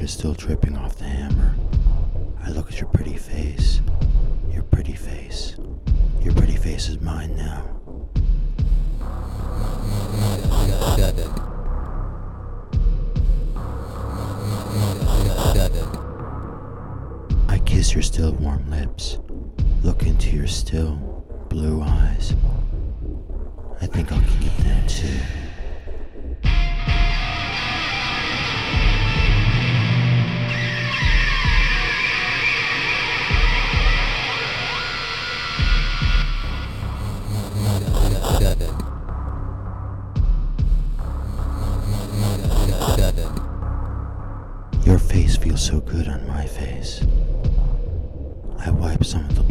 is still dripping off the hammer. I look at your pretty face. Your pretty face. Your pretty face is mine now. I kiss your still warm lips. Look into your still blue eyes. I think I'll keep them too. Your face feels so good on my face. I wipe some of the